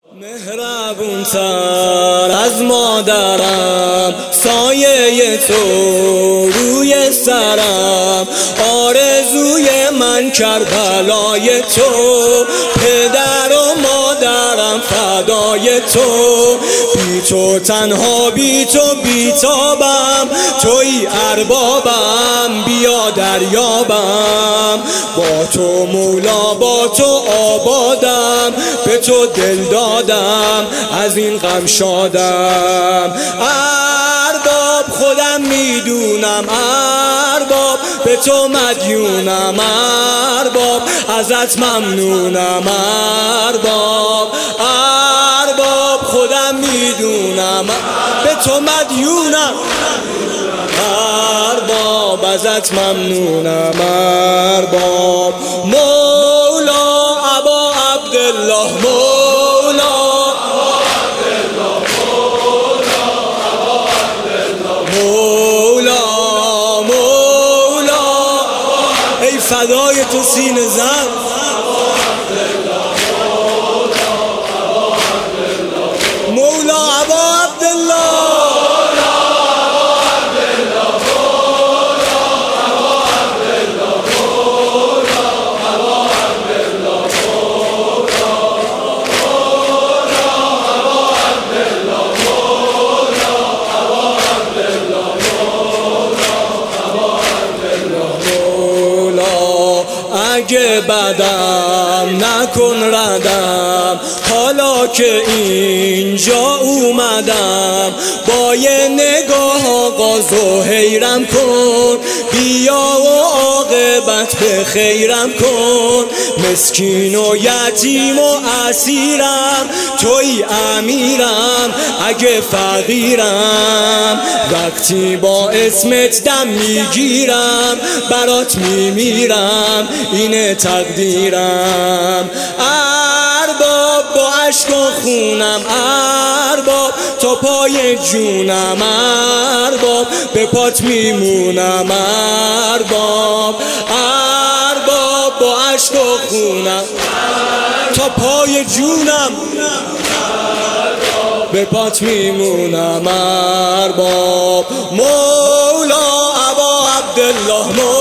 مهربون تر از مادرم، سایه تو روی سرم، آرزوی من کربلای تو، پدر و مادرم فدای تو، بی تو تنها، بی تو بیتابم، توی اربابم، بیا دریابم، با تو مولا، با تو آبادم، به تو دل دادم، از این غم شادم. ارباب خودم میدونم، ارباب به تو مدیونم، ارباب ازت ممنونم، ارباب خودم میدونم، به تو مدیونم، ارباب ازت ممنونم، ارباب مولا ابا عبدالله، فدای تو سینه زن، مولا ابا عبدالله، اگه بدم نکن ردم، حالا که اینجا اومدم، با یه نگاه آغاز و حیرم کن، بیا و عاقبت به خیرم کن، مسکین و یتیم و اسیرم، توی امیرم اگه فقیرم، وقتی با اسمت دم میگیرم، برات میمیرم، اینه تقدیرم. ارباب با عشق و خونم، ارباب تا پای جونم، ارباب به پات میمونم، ارباب با عشق و خونم، تا پای جونم، به پات میمونم، ارباب مولا ابا عبدالله.